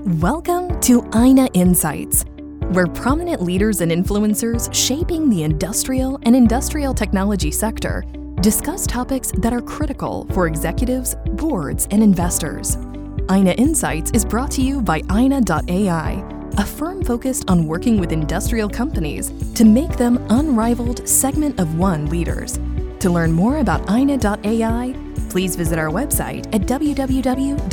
Welcome to INA Insights, where prominent leaders and influencers shaping the industrial and industrial technology sector discuss topics that are critical for executives, boards, and investors. INA Insights is brought to you by INA.ai, a firm focused on working with industrial companies to make them unrivaled segment of one leaders. To learn more about INA.ai, please visit our website at www.ina.ai.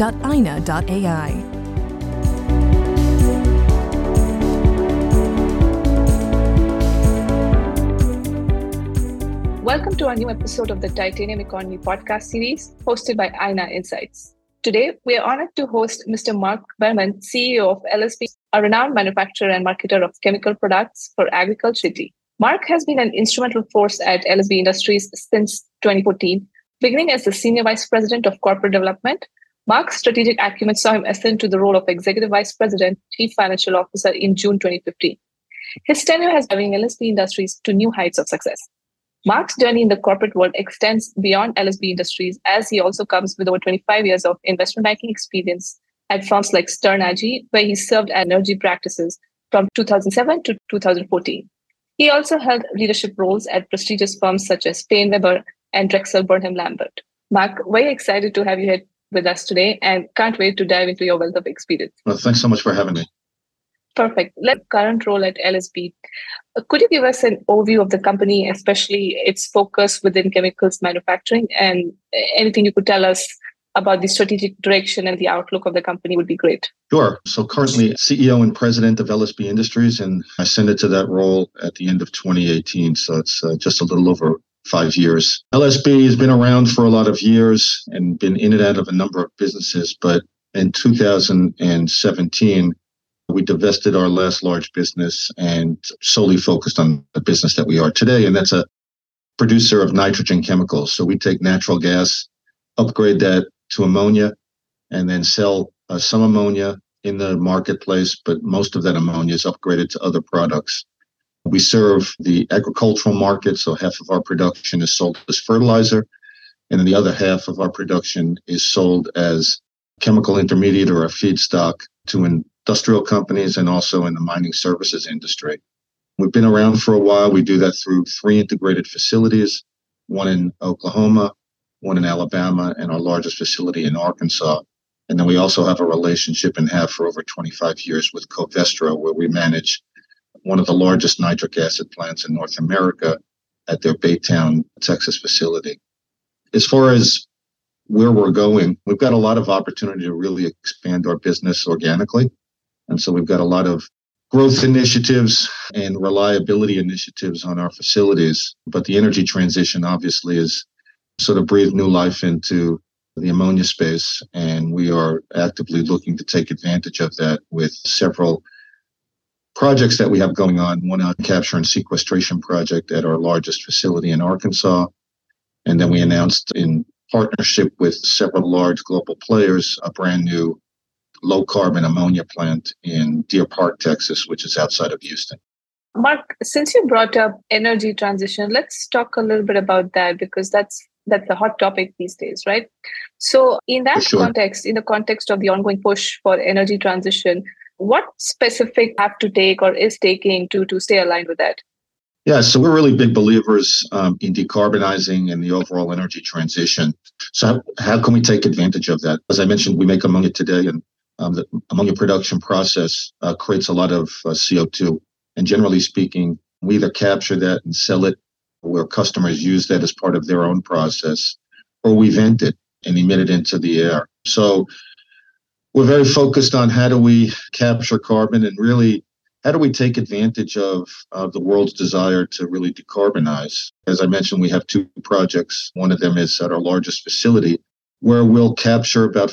Welcome to our new episode of the Titanium Economy podcast series, hosted by INA Insights. Today, we are honored to host Mr. Mark Behrman, CEO of LSB, a renowned manufacturer and marketer of chemical products for agriculture. Mark has been an instrumental force at LSB Industries since 2014, beginning as the Senior Vice President of Corporate Development. Mark's strategic acumen saw him ascend to the role of Executive Vice President, Chief Financial Officer in June 2015. His tenure has driven LSB Industries to new heights of success. Mark's journey in the corporate world extends beyond LSB Industries, as he also comes with over 25 years of investment banking experience at firms like Stern Agee, where he served at energy practices from 2007 to 2014. He also held leadership roles at prestigious firms such as Payne Weber and Drexel Burnham Lambert. Mark, very excited to have you here with us today and can't wait to dive into your wealth of experience. Well, thanks so much for having me. Perfect. Current role at LSB. Could you give us an overview of the company, especially its focus within chemicals manufacturing, and anything you could tell us about the strategic direction and the outlook of the company would be great. Sure. So currently CEO and president of LSB Industries, and I ascended to that role at the end of 2018. So it's just a little over 5 years. LSB has been around for a lot of years and been in and out of a number of businesses. But in 2017, we divested our last large business and solely focused on the business that we are today. And that's a producer of nitrogen chemicals. So we take natural gas, upgrade that to ammonia, and then sell some ammonia in the marketplace. But most of that ammonia is upgraded to other products. We serve the agricultural market. So half of our production is sold as fertilizer. And then the other half of our production is sold as chemical intermediate or a feedstock to industrial companies and also in the mining services industry. We've been around for a while. We do that through 3 integrated facilities, one in Oklahoma, one in Alabama, and our largest facility in Arkansas. And then we also have a relationship and have for over 25 years with Covestro, where we manage one of the largest nitric acid plants in North America at their Baytown, Texas facility. As far as where we're going, we've got a lot of opportunity to really expand our business organically. And so we've got a lot of growth initiatives and reliability initiatives on our facilities. But the energy transition obviously is sort of breathed new life into the ammonia space. And we are actively looking to take advantage of that with several projects that we have going on. One, a capture and sequestration project at our largest facility in Arkansas. And then we announced in partnership with several large global players, a brand new low carbon ammonia plant in Deer Park, Texas, which is outside of Houston. Mark, since you brought up energy transition, let's talk a little bit about that, because that's a hot topic these days, right? So in that context, in the context of the ongoing push for energy transition, what specific have to take or is taking to stay aligned with that? Yeah, so we're really big believers in decarbonizing and the overall energy transition. So how can we take advantage of that? As I mentioned, we make ammonia today, and the ammonia production process creates a lot of CO2. And generally speaking, we either capture that and sell it, where customers use that as part of their own process, or we vent it and emit it into the air. So we're very focused on how do we capture carbon and really how do we take advantage of the world's desire to really decarbonize. As I mentioned, we have 2 projects. One of them is at our largest facility, where we'll capture about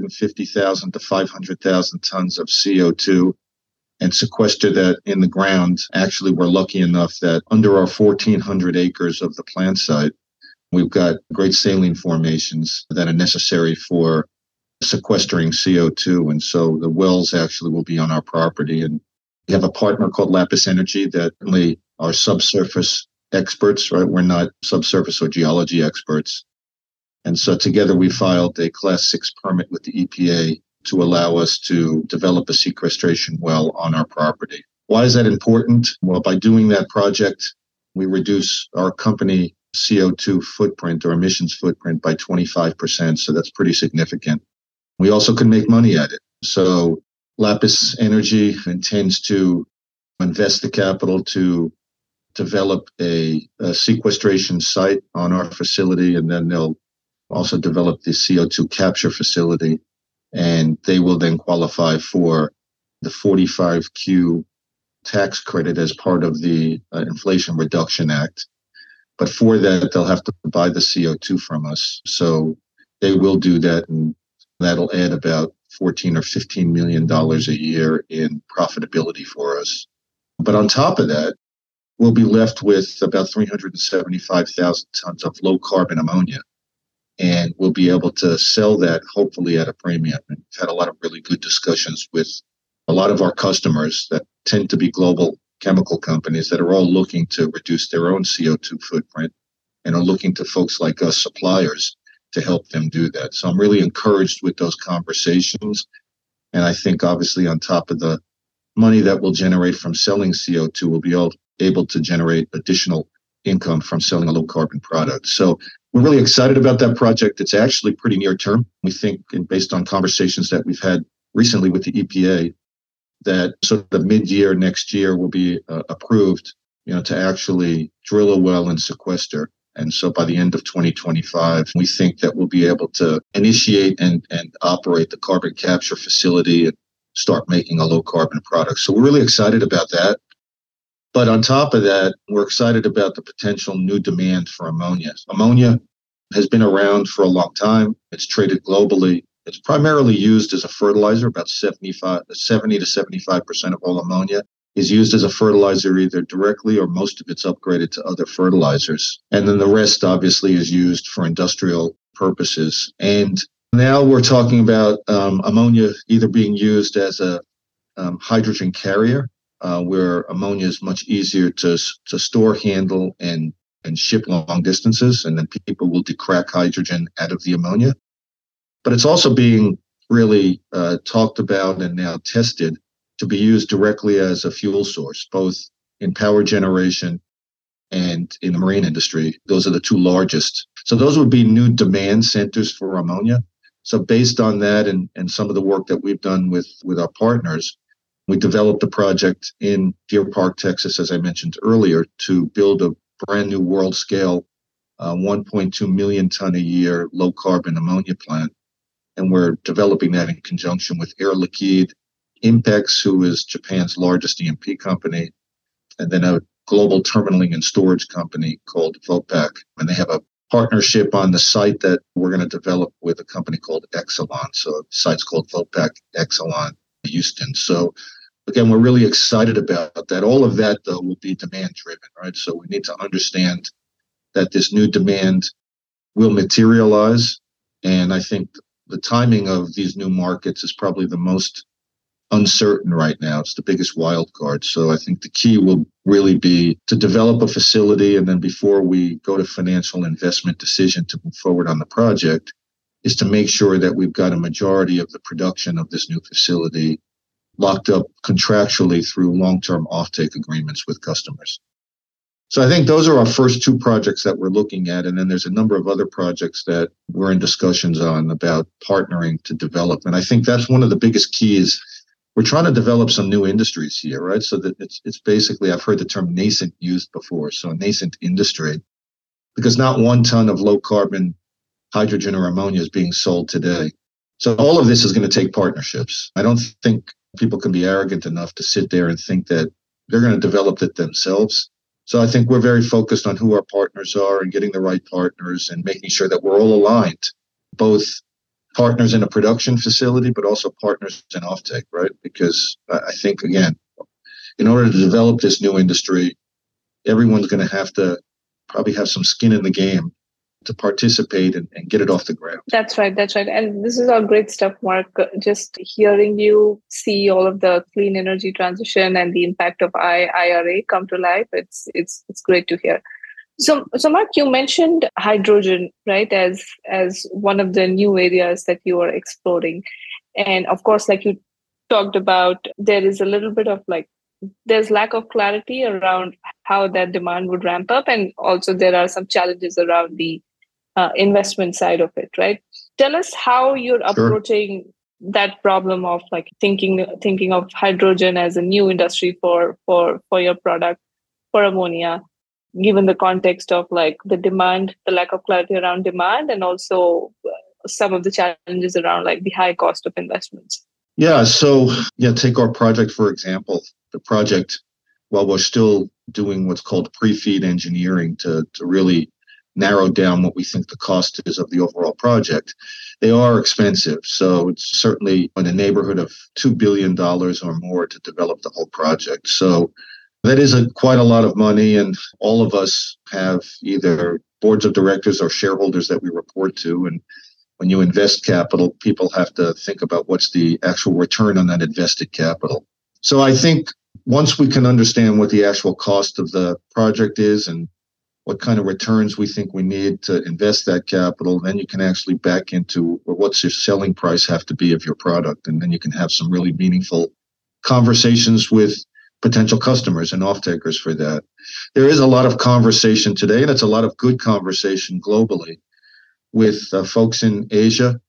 450,000 to 500,000 tons of CO2 and sequester that in the ground. Actually, we're lucky enough that under our 1,400 acres of the plant site, we've got great saline formations that are necessary for sequestering CO2. And so the wells actually will be on our property. And we have a partner called Lapis Energy that really are subsurface experts, right? We're not subsurface or geology experts. And so together we filed a Class 6 permit with the EPA to allow us to develop a sequestration well on our property. Why is that important? Well, by doing that project, we reduce our company CO2 footprint or emissions footprint by 25%. So that's pretty significant. We also can make money at it. So Lapis Energy intends to invest the capital to develop a sequestration site on our facility, and then they'll also develop the CO2 capture facility, and they will then qualify for the 45Q tax credit as part of the Inflation Reduction Act. But for that, they'll have to buy the CO2 from us. So they will do that, and that'll add about $14 or $15 million a year in profitability for us. But on top of that, we'll be left with about 375,000 tons of low carbon ammonia. And we'll be able to sell that hopefully at a premium. And we've had a lot of really good discussions with a lot of our customers that tend to be global chemical companies that are all looking to reduce their own CO2 footprint and are looking to folks like us, suppliers, to help them do that. So I'm really encouraged with those conversations. And I think obviously on top of the money that we'll generate from selling CO2, we'll be able to generate additional income from selling a low carbon product. So we're really excited about that project. It's actually pretty near term. We think, and based on conversations that we've had recently with the EPA, that sort of mid-year next year will be approved, to actually drill a well and sequester. And so by the end of 2025, we think that we'll be able to initiate and operate the carbon capture facility and start making a low carbon product. So we're really excited about that. But on top of that, we're excited about the potential new demand for ammonia. Ammonia has been around for a long time. It's traded globally. It's primarily used as a fertilizer. About 70 to 75% of all ammonia is used as a fertilizer either directly or most of it's upgraded to other fertilizers. And then the rest obviously is used for industrial purposes. And now we're talking about ammonia either being used as a hydrogen carrier, where ammonia is much easier to store, handle, and ship long distances, and then people will decrack hydrogen out of the ammonia. But it's also being really talked about and now tested to be used directly as a fuel source, both in power generation and in the marine industry. Those are the two largest. So those would be new demand centers for ammonia. So based on that and some of the work that we've done with our partners, we developed a project in Deer Park, Texas, as I mentioned earlier, to build a brand new world scale 1.2 million ton a year low carbon ammonia plant. And we're developing that in conjunction with Air Liquide, Impex, who is Japan's largest E&P company, and then a global terminaling and storage company called Vopak. And they have a partnership on the site that we're going to develop with a company called Exelon. So the site's called Vopak Exelon Houston. So again, we're really excited about that. All of that, though, will be demand driven, right? So we need to understand that this new demand will materialize. And I think the timing of these new markets is probably the most uncertain right now. It's the biggest wild card. So I think the key will really be to develop a facility, and then before we go to financial investment decision to move forward on the project, is to make sure that we've got a majority of the production of this new facility locked up contractually through long-term offtake agreements with customers. So I think those are our first two projects that we're looking at. And then there's a number of other projects that we're in discussions on about partnering to develop. And I think that's one of the biggest keys. We're trying to develop some new industries here, right? So that it's basically, I've heard the term nascent used before. So a nascent industry, because not 1 ton of low carbon hydrogen or ammonia is being sold today. So all of this is going to take partnerships. I don't think people can be arrogant enough to sit there and think that they're going to develop it themselves. So I think we're very focused on who our partners are and getting the right partners and making sure that we're all aligned, both partners in a production facility, but also partners in offtake, right? Because I think, again, in order to develop this new industry, everyone's going to have to probably have some skin in the game to participate and get it off the ground. That's right. And this is all great stuff, Mark. Just hearing you see all of the clean energy transition and the impact of IRA come to life, it's great to hear. So Mark, you mentioned hydrogen, right, as one of the new areas that you are exploring. And of course, like you talked about, there is a little bit of there's lack of clarity around how that demand would ramp up. And also there are some challenges around the investment side of it, right? Tell us how you're approaching that problem of thinking of hydrogen as a new industry for your product, for ammonia, given the context of the demand, the lack of clarity around demand, and also some of the challenges around the high cost of investments. Yeah. So take our project, for example. The project, while we're still doing what's called pre-feed engineering to really narrow down what we think the cost is of the overall project, they are expensive. So it's certainly in the neighborhood of $2 billion or more to develop the whole project. So that is quite a lot of money. And all of us have either boards of directors or shareholders that we report to. And when you invest capital, people have to think about what's the actual return on that invested capital. So I think once we can understand what the actual cost of the project is and what kind of returns we think we need to invest that capital, then you can actually back into what's your selling price have to be of your product. And then you can have some really meaningful conversations with potential customers and off-takers for that. There is a lot of conversation today, and it's a lot of good conversation globally with folks in Asia,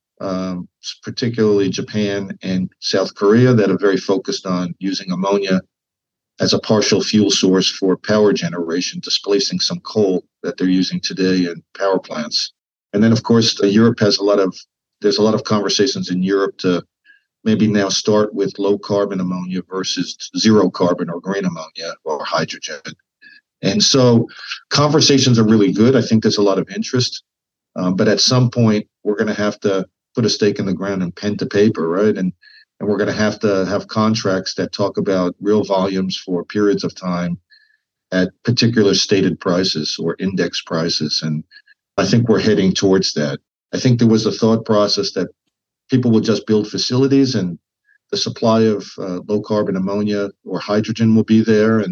particularly Japan and South Korea, that are very focused on using ammonia as a partial fuel source for power generation, displacing some coal that they're using today in power plants. And then, of course, Europe has there's a lot of conversations in Europe to maybe now start with low carbon ammonia versus zero carbon or green ammonia or hydrogen. And so conversations are really good. I think there's a lot of interest. But at some point, we're going to have to put a stake in the ground and pen to paper, right? And we're going to have contracts that talk about real volumes for periods of time at particular stated prices or index prices. And I think we're heading towards that. I think there was a thought process that people will just build facilities and the supply of low carbon ammonia or hydrogen will be there.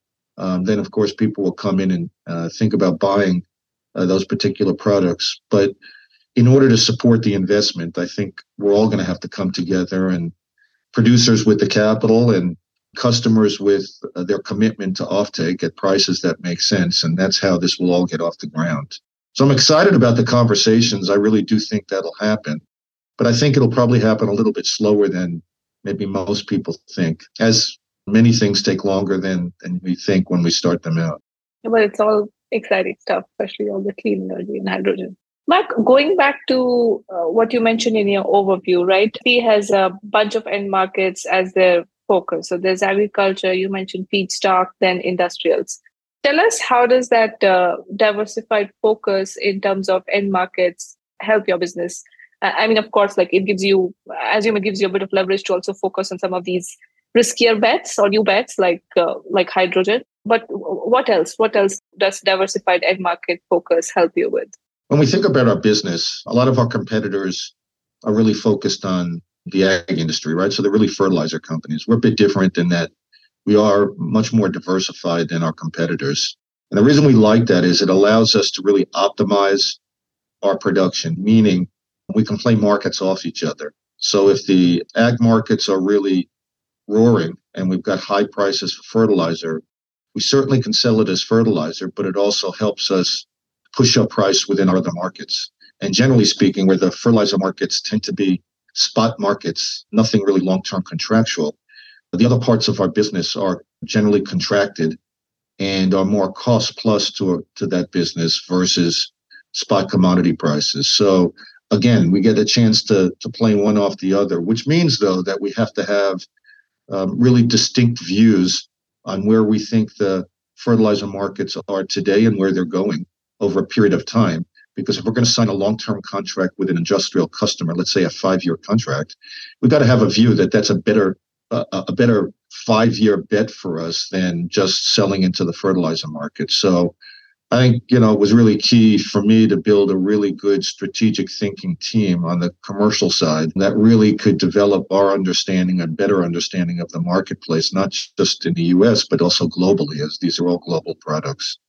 And then, of course, people will come in and think about buying those particular products. But in order to support the investment, I think we're all going to have to come together, and producers with the capital and customers with their commitment to offtake at prices that make sense. And that's how this will all get off the ground. So I'm excited about the conversations. I really do think that'll happen. But I think it'll probably happen a little bit slower than maybe most people think, as many things take longer than we think when we start them out. But it's all exciting stuff, especially all the clean energy and hydrogen. Mark, going back to what you mentioned in your overview, right? He has a bunch of end markets as their focus. So there's agriculture, you mentioned feedstock, then industrials. Tell us, how does that diversified focus in terms of end markets help your business? I mean, of course, it gives you, as you know, it gives you a bit of leverage to also focus on some of these riskier bets or new bets like hydrogen. But what else? What else does diversified end market focus help you with? When we think about our business, a lot of our competitors are really focused on the ag industry, right? So they're really fertilizer companies. We're a bit different in that we are much more diversified than our competitors. And the reason we like that is it allows us to really optimize our production, meaning we can play markets off each other. So if the ag markets are really roaring and we've got high prices for fertilizer, we certainly can sell it as fertilizer, but it also helps us push up price within our other markets. And generally speaking, where the fertilizer markets tend to be spot markets, nothing really long-term contractual, the other parts of our business are generally contracted and are more cost plus to that business versus spot commodity prices. So again, we get a chance to play one off the other, which means, though, that we have to have really distinct views on where we think the fertilizer markets are today and where they're going over a period of time. Because if we're going to sign a long-term contract with an industrial customer, let's say a 5-year contract, we've got to have a view that that's a better 5-year bet for us than just selling into the fertilizer market. So I think, it was really key for me to build a really good strategic thinking team on the commercial side that really could develop our understanding and better understanding of the marketplace, not just in the US, but also globally, as these are all global products.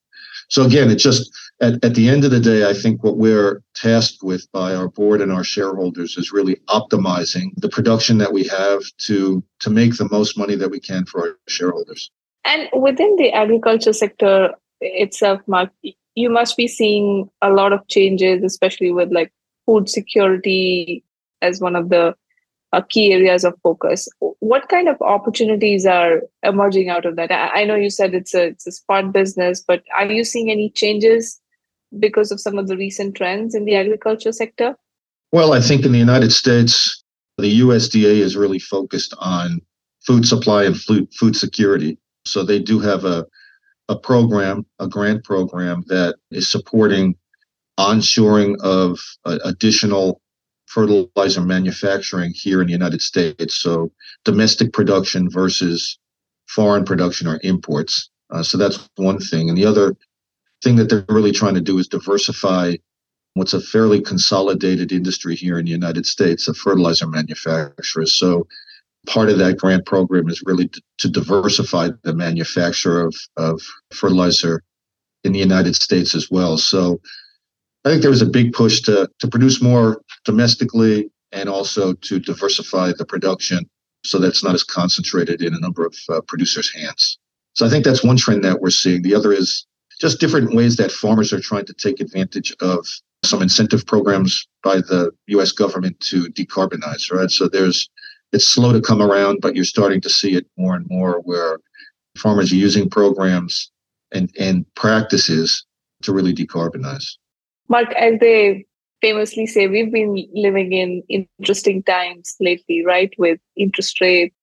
So again, it's just at the end of the day, I think what we're tasked with by our board and our shareholders is really optimizing the production that we have to make the most money that we can for our shareholders. And within the agriculture sector itself, Mark, you must be seeing a lot of changes, especially with like food security as one of the key areas of focus. What kind of opportunities are emerging out of that? I know you said it's a spot business, but are you seeing any changes because of some of the recent trends in the agriculture sector? Well, I think in the United States, the USDA is really focused on food supply and food security. So they do have a program, a grant program that is supporting onshoring of additional fertilizer manufacturing here in the United States. So domestic production versus foreign production or imports. So that's one thing. And the other thing that they're really trying to do is diversify what's a fairly consolidated industry here in the United States of fertilizer manufacturers. So part of that grant program is really to diversify the manufacture of fertilizer in the United States as well. So I think there was a big push to produce more domestically and also to diversify the production so that's not as concentrated in a number of producers' hands. So I think that's one trend that we're seeing. The other is just different ways that farmers are trying to take advantage of some incentive programs by the U.S. government to decarbonize, right? So it's slow to come around, but you're starting to see it more and more where farmers are using programs and practices to really decarbonize. Mark, as they famously say, we've been living in interesting times lately, right? With interest rates,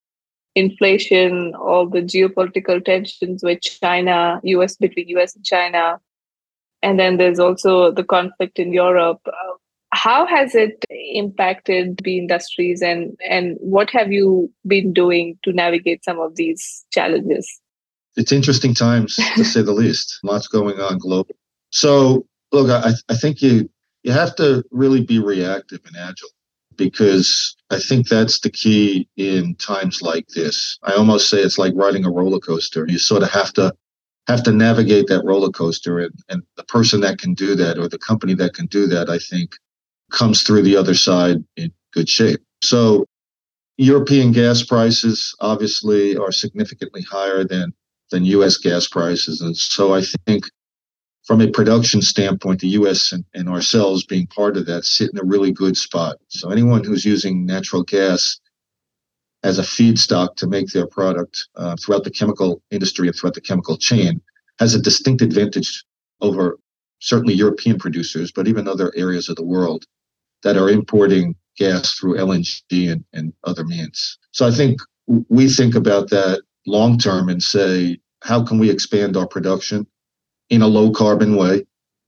inflation, all the geopolitical tensions with China, between US and China. And then there's also the conflict in Europe. How has it impacted the industries and what have you been doing to navigate some of these challenges? It's interesting times, to say the least. Lots going on globally. So, look, I think you have to really be reactive and agile because I think that's the key in times like this. I almost say it's like riding a roller coaster. You sort of have to navigate that roller coaster, and the person that can do that or the company that can do that, I think, comes through the other side in good shape. So European gas prices obviously are significantly higher than U.S. gas prices. And so I think from a production standpoint, the U.S. and ourselves being part of that sit in a really good spot. So anyone who's using natural gas as a feedstock to make their product throughout the chemical industry and throughout the chemical chain has a distinct advantage over certainly European producers, but even other areas of the world that are importing gas through LNG and other means. So I think we think about that long term and say, how can we expand our production in a low carbon way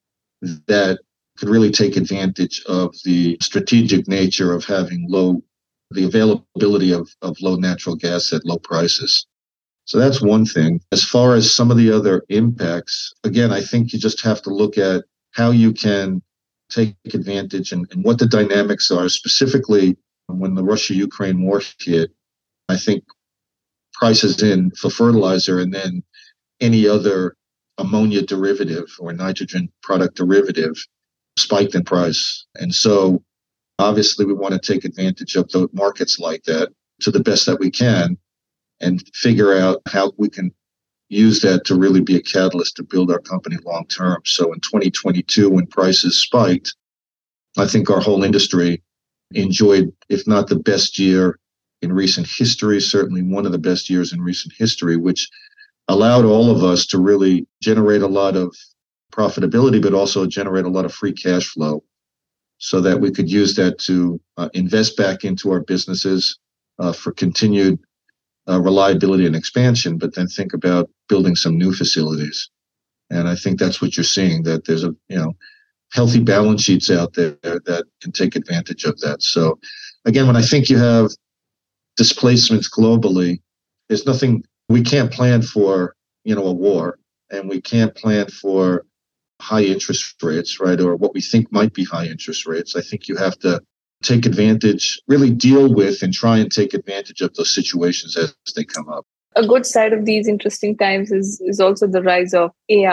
that could really take advantage of the strategic nature of having the availability of low natural gas at low prices. So that's one thing. As far as some of the other impacts, again, I think you just have to look at how you can take advantage and what the dynamics are. Specifically, when the Russia-Ukraine war hit, I think prices for fertilizer and then any other ammonia derivative or nitrogen product derivative spiked in price. And so obviously we want to take advantage of those markets like that to the best that we can and figure out how we can use that to really be a catalyst to build our company long term. So in 2022, when prices spiked, I think our whole industry enjoyed, if not the best year in recent history, certainly one of the best years in recent history, which allowed all of us to really generate a lot of profitability, but also generate a lot of free cash flow so that we could use that to invest back into our businesses for continued reliability and expansion, but then think about building some new facilities. And I think that's what you're seeing, that there's healthy balance sheets out there that can take advantage of that. So again, when I think you have displacements globally, there's nothing, we can't plan for, a war, and we can't plan for high interest rates, right? Or what we think might be high interest rates. I think you have to take advantage, really deal with and try and take advantage of those situations as they come up. A good side of these interesting times is also the rise of AI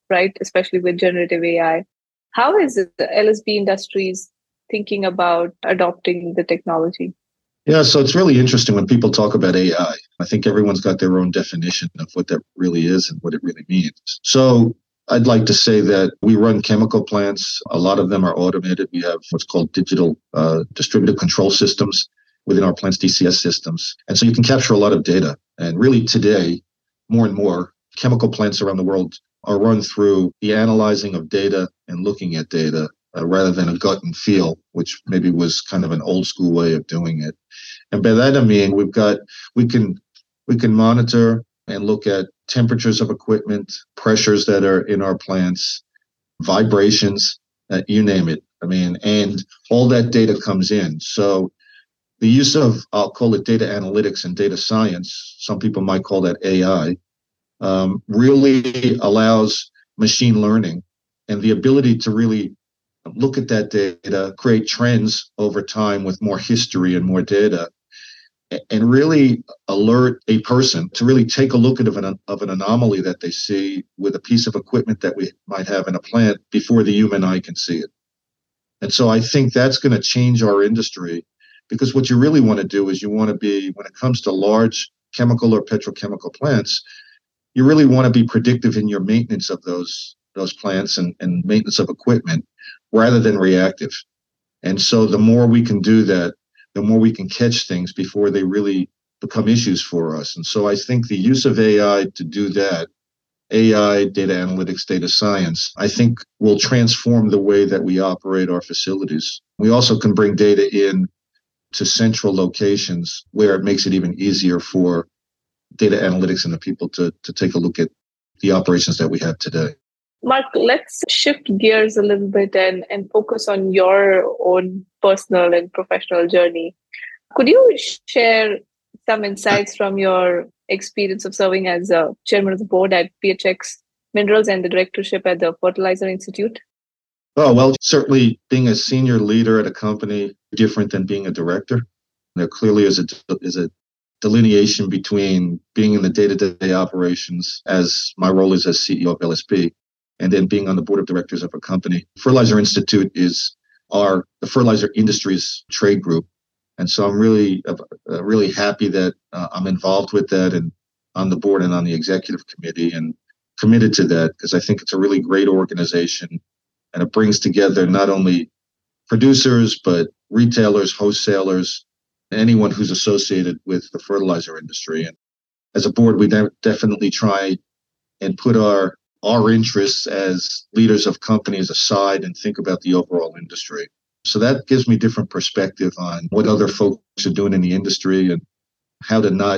right? Especially with generative AI. How is it the LSB Industries thinking about adopting the technology? Yeah, so it's really interesting when people talk about AI. I think everyone's got their own definition of what that really is and what it really means. So I'd like to say that we run chemical plants. A lot of them are automated. We have what's called digital distributed control systems within our plants, DCS systems. And so you can capture a lot of data. And really today, more and more, chemical plants around the world are run through the analyzing of data and looking at data rather than a gut and feel, which maybe was kind of an old school way of doing it. And by that I mean we can monitor and look at temperatures of equipment, pressures that are in our plants, vibrations, you name it. I mean, and all that data comes in. So the use of, I'll call it data analytics and data science, some people might call that AI, really allows machine learning and the ability to really look at that data, create trends over time with more history and more data, and really alert a person to really take a look at an anomaly that they see with a piece of equipment that we might have in a plant before the human eye can see it. And so I think that's going to change our industry, because what you really want to do is you want to be, when it comes to large chemical or petrochemical plants, you really want to be predictive in your maintenance of those plants and maintenance of equipment rather than reactive. And so the more we can do that, the more we can catch things before they really become issues for us. And so I think the use of AI to do that, AI, data analytics, data science, I think will transform the way that we operate our facilities. We also can bring data in to central locations where it makes it even easier for data analytics and the people to take a look at the operations that we have today. Mark, let's shift gears a little bit and focus on your own personal and professional journey. Could you share some insights from your experience of serving as a chairman of the board at PHX Minerals and the directorship at the Fertilizer Institute? Oh, well, certainly being a senior leader at a company different than being a director. There clearly is a delineation between being in the day-to-day operations, as my role is as CEO of LSB, and then being on the board of directors of a company. Fertilizer Institute is the fertilizer industries trade group. And so I'm really happy that I'm involved with that and on the board and on the executive committee and committed to that, because I think it's a really great organization and it brings together not only producers, but retailers, wholesalers, anyone who's associated with the fertilizer industry. And as a board, we definitely try and put our interests as leaders of companies aside and think about the overall industry. So that gives me different perspective on what other folks are doing in the industry and how to not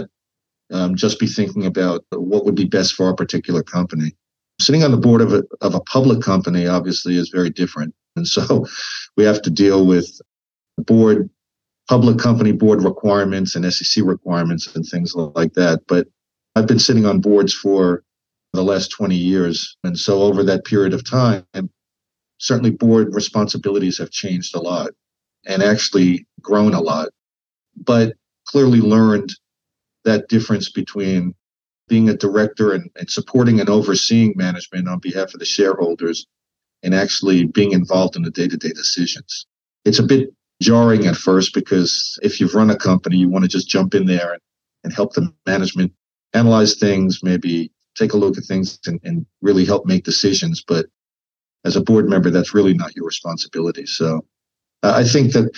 just be thinking about what would be best for our particular company. Sitting on the board of a public company obviously is very different. And so we have to deal with public company board requirements and SEC requirements and things like that. But I've been sitting on boards for the last 20 years. And so over that period of time, certainly board responsibilities have changed a lot and actually grown a lot, but clearly learned that difference between being a director and supporting and overseeing management on behalf of the shareholders and actually being involved in the day-to-day decisions. It's a bit jarring at first because if you've run a company, you want to just jump in there and help the management analyze things, maybe take a look at things and really help make decisions. But as a board member, that's really not your responsibility. So I think that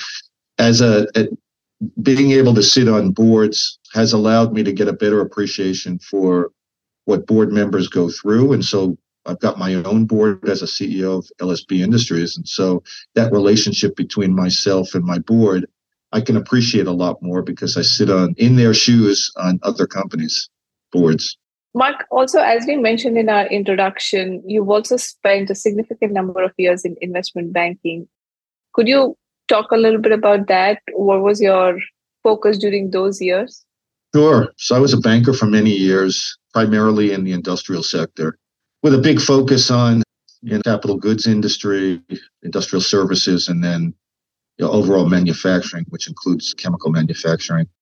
being able to sit on boards has allowed me to get a better appreciation for what board members go through. And so I've got my own board as a CEO of LSB Industries. And so that relationship between myself and my board, I can appreciate a lot more because I sit in their shoes on other companies' boards. Mark, also, as we mentioned in our introduction, you've also spent a significant number of years in investment banking. Could you talk a little bit about that? What was your focus during those years? Sure. So I was a banker for many years, primarily in the industrial sector, with a big focus on capital goods industry, industrial services, and then overall manufacturing, which includes chemical manufacturing.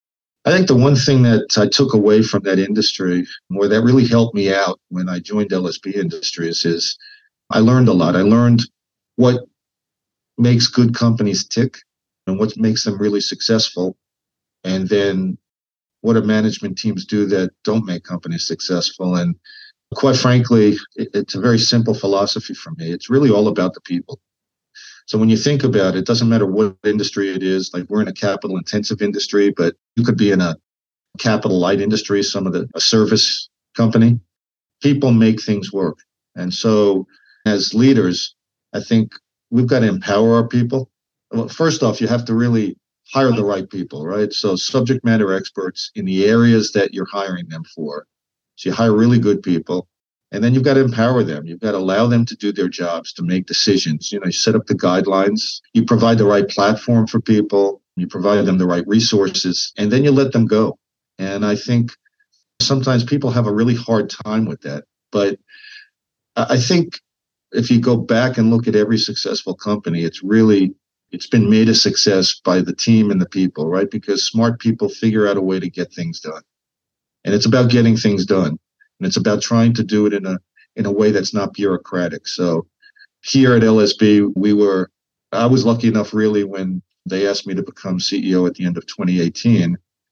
I think the one thing that I took away from that industry, or that really helped me out when I joined LSB Industries, is I learned a lot. I learned what makes good companies tick and what makes them really successful. And then what do management teams do that don't make companies successful? And quite frankly, it's a very simple philosophy for me. It's really all about the people. So when you think about it, it doesn't matter what industry it is. Like, we're in a capital intensive industry, but you could be in a capital light industry, a service company. People make things work. And so as leaders, I think we've got to empower our people. Well, first off, you have to really hire the right people, right? So subject matter experts in the areas that you're hiring them for. So you hire really good people. And then you've got to empower them. You've got to allow them to do their jobs, to make decisions. You set up the guidelines, you provide the right platform for people, you provide them the right resources, and then you let them go. And I think sometimes people have a really hard time with that. But I think if you go back and look at every successful company, it's been made a success by the team and the people, right? Because smart people figure out a way to get things done. And it's about getting things done. And it's about trying to do it in a way that's not bureaucratic. So here at LSB, I was lucky enough really when they asked me to become CEO at the end of 2018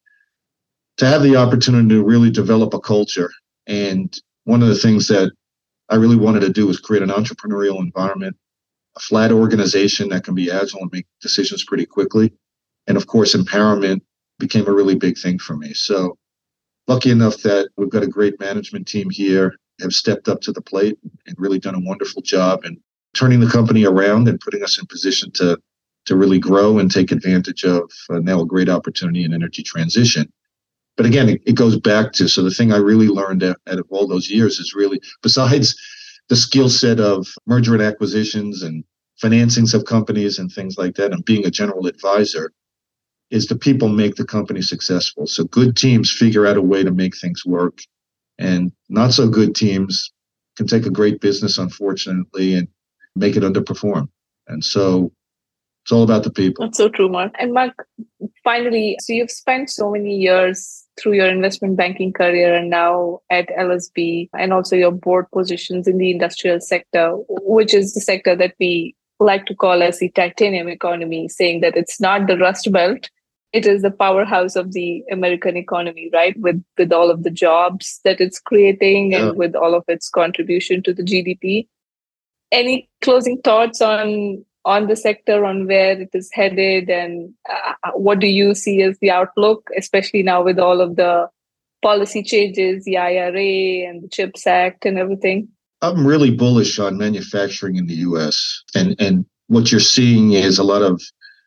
to have the opportunity to really develop a culture. And one of the things that I really wanted to do was create an entrepreneurial environment, a flat organization that can be agile and make decisions pretty quickly. And of course, empowerment became a really big thing for me. So lucky enough that we've got a great management team here, have stepped up to the plate and really done a wonderful job in turning the company around and putting us in position to really grow and take advantage of now a great opportunity in energy transition. But again, it goes back to, so the thing I really learned out of all those years is really, besides the skill set of merger and acquisitions and financings of companies and things like that, and being a general advisor, is the people make the company successful. So good teams figure out a way to make things work, and not so good teams can take a great business, unfortunately, and make it underperform. And so it's all about the people. That's so true, Mark. And Mark, finally, so you've spent so many years through your investment banking career and now at LSB, and also your board positions in the industrial sector, which is the sector that we like to call as the titanium economy, saying that it's not the Rust Belt. It is the powerhouse of the American economy, right? With all of the jobs that it's creating and with all of its contribution to the GDP. Any closing thoughts on the sector, on where it is headed, and what do you see as the outlook, especially now with all of the policy changes, the IRA and the CHIPS Act and everything? I'm really bullish on manufacturing in the U.S. And what you're seeing is a lot of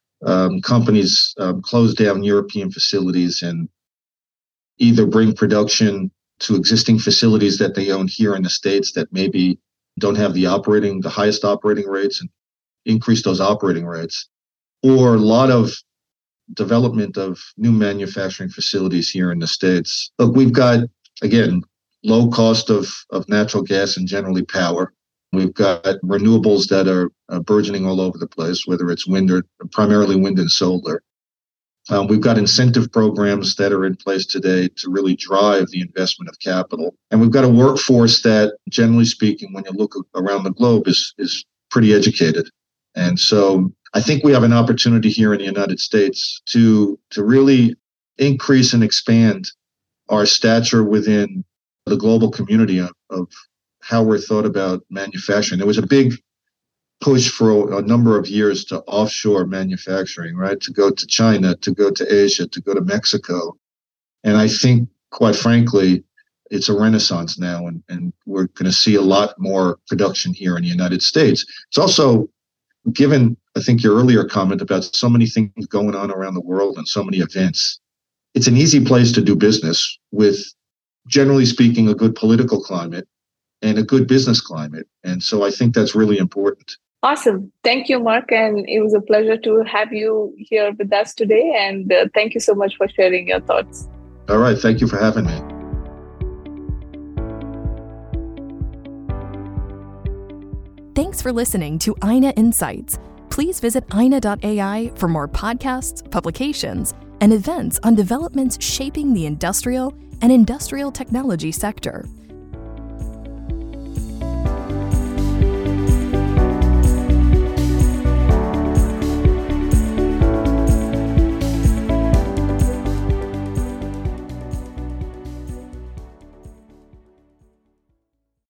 companies close down European facilities and either bring production to existing facilities that they own here in the States that maybe don't have the highest operating rates, and increase those operating rates, or a lot of development of new manufacturing facilities here in the States. Look, we've got, again, low cost of natural gas and generally power. We've got renewables that are burgeoning all over the place, whether it's wind or primarily wind and solar. We've got incentive programs that are in place today to really drive the investment of capital. And we've got a workforce that, generally speaking, when you look around the globe, is pretty educated. And so I think we have an opportunity here in the United States to really increase and expand our stature within the global community of how we're thought about manufacturing. There was a big push for a number of years to offshore manufacturing, right? To go to China, to go to Asia, to go to Mexico. And I think, quite frankly, it's a renaissance now, and we're going to see a lot more production here in the United States. It's also, given, I think, your earlier comment about so many things going on around the world and so many events, it's an easy place to do business with, generally speaking, a good political climate and a good business climate. And so I think that's really important. Awesome. Thank you, Mark. And it was a pleasure to have you here with us today. And thank you so much for sharing your thoughts. All right. Thank you for having me. Thanks for listening to INA Insights. Please visit INA.ai for more podcasts, publications, and events on developments shaping the industrial and industrial technology sector.